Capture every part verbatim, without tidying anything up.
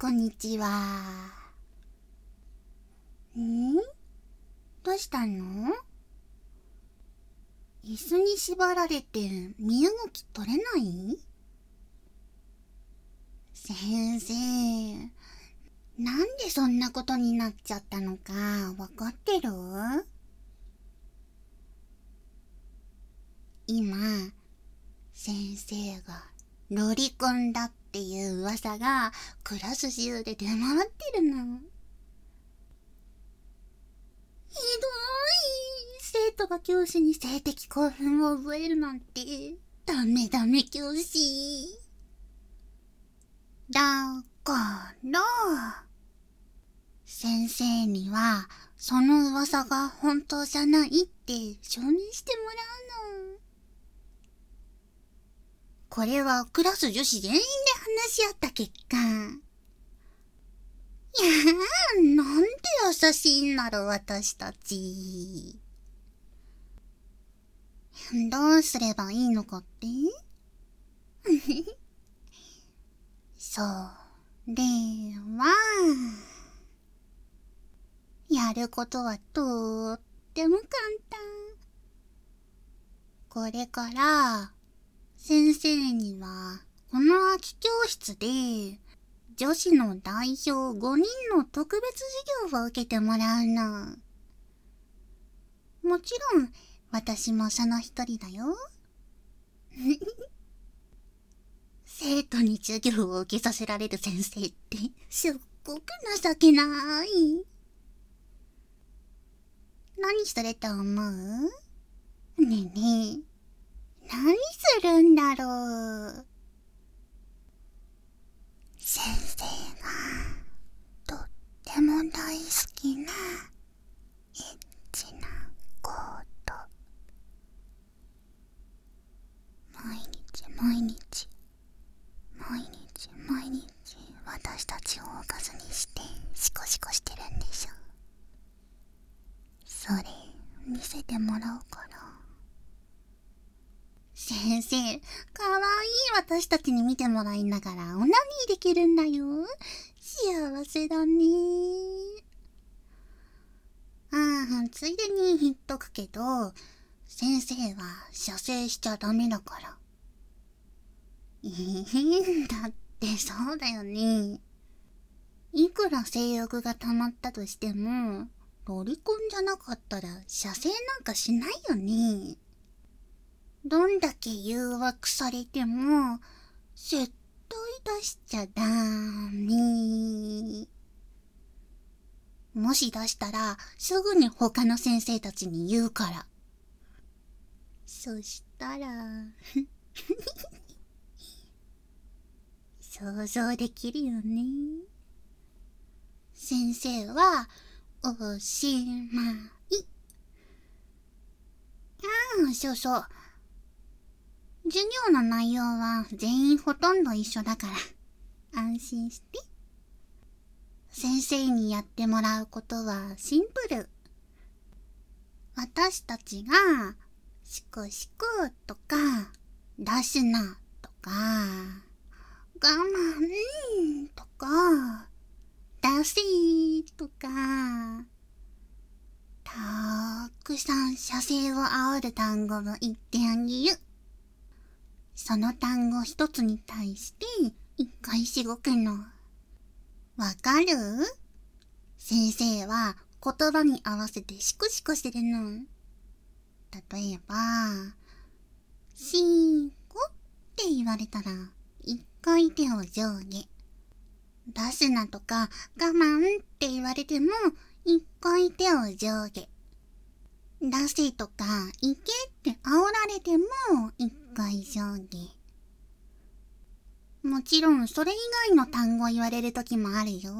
こんにちは。ん？どうしたの？椅子に縛られて身動き取れない？先生、なんでそんなことになっちゃったのかわかってる？今、先生がロリコンだっていう噂がクラス中で出回ってるの。ひどい。生徒が教師に性的興奮を覚えるなんてダメダメ教師だから先生にはその噂が本当じゃないって証明してもらうの。これはクラス女子全員で話し合った結果。いやー、なんて優しいんだろう私たち。どうすればいいのかってそれは、やることはとっても簡単。これから先生にはこの空き教室で女子の代表ごにんの特別授業を受けてもらうの。もちろん私もその一人だよ。生徒に授業を受けさせられる先生ってすっごく情けない。何すると思う？ねえねえ、何するんだろう。先生がとっても大好きなエッチなこと。毎日毎日毎日毎日私たちをおかずにしてシコシコしてるんでしょ。それ見せてもらおうかな。先生、かわいい私たちに見てもらいながらオナニーできるんだよ。幸せだね。ああ、ついでに言っとくけど、先生は射精しちゃダメだから。ええ、だってそうだよね。いくら性欲が溜まったとしても、ロリコンじゃなかったら射精なんかしないよね。どんだけ誘惑されても絶対出しちゃダメ。もし出したらすぐに他の先生たちに言うから。そしたら想像できるよね。先生はおしまい。ああ、そうそう。授業の内容は全員ほとんど一緒だから安心して。先生にやってもらうことはシンプル。私たちがシコシコとか出すなとか我慢とか出せとかたくさん射精を煽る単語を言ってあげる。その単語一つに対して一回しごくの。わかる？先生は言葉に合わせてシコシコしてるの。例えば、シーコって言われたら一回手を上下。出すなとか我慢って言われても一回手を上下。出せとか行けって煽られても一回上下。もちろんそれ以外の単語言われる時もあるよ。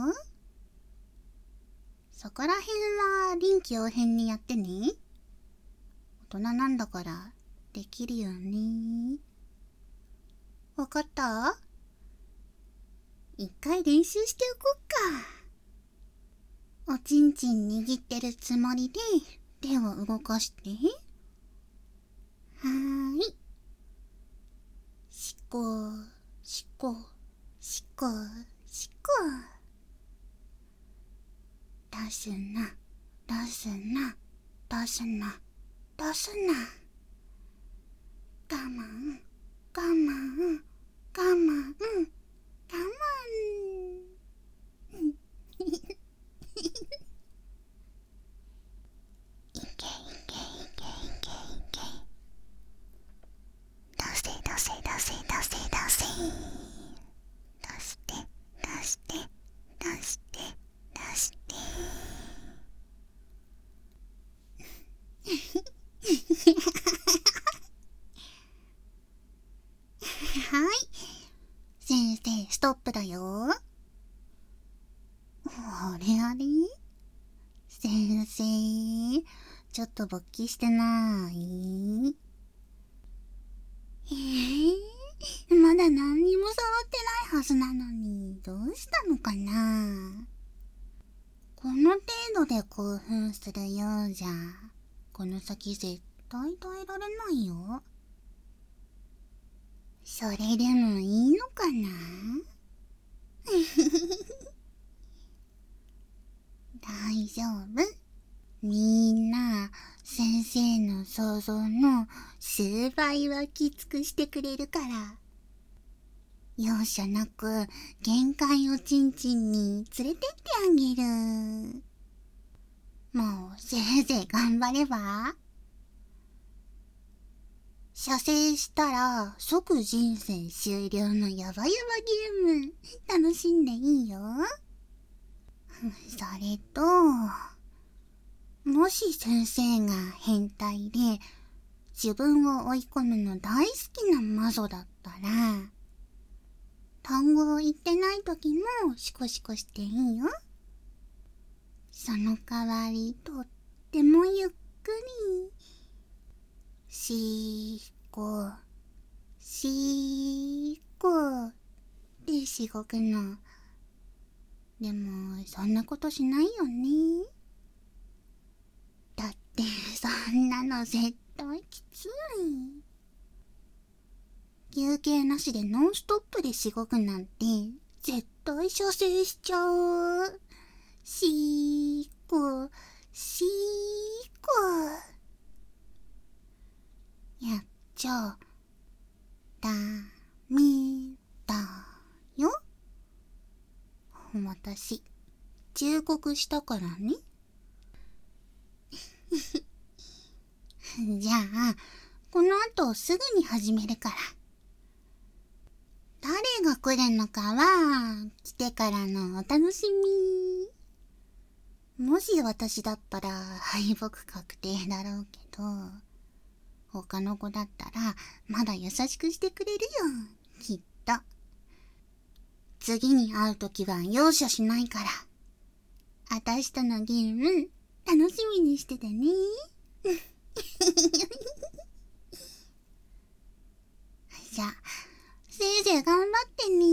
そこら辺は臨機応変にやってね。大人なんだからできるよね。わかった？一回練習しておこっか。おちんちん握ってるつもりで手を動かして。はーい。しこしこしこしこ。 出すな、出すな、出すな、出すな。我慢、我慢、我慢、我慢。いけいけいけいけいけ。出せ出せ出せ出せ出せ。出して出して出して出して。はい。先生、ストップだよ。あれあれ？先生、ちょっと勃起してない？えー、まだ何にも触ってないはずなのに、どうしたのかな？この程度で興奮するようじゃ、この先絶対耐えられないよ。それでもいいのかな？大丈夫。みんな、先生の想像の数倍はきつくしてくれるから。容赦なく限界をちんちんに連れてってあげる。もうせいぜい頑張れば。射精したら即人生終了のヤバヤバゲーム楽しんでいいよ。それと、もし先生が変態で自分を追い込むの大好きな魔女だったら、単語を言ってない時もシコシコしていいよ。その代わりとってもゆっくりしーこしーこってしごくの。でもそんなことしないよね。だってそんなの絶対きつい。休憩なしでノンストップでしごくなんて絶対射精しちゃう。しーこしーこ。やっちゃダメだよ。私忠告したからね。じゃあこの後すぐに始めるから。誰が来るのかは来てからのお楽しみ。もし私だったら敗北確定だろうけど、他の子だったらまだ優しくしてくれるよ、きっと。次に会うときは容赦しないから。あたしとのゲーム楽しみにしててね。じゃあせいぜい頑張ってね。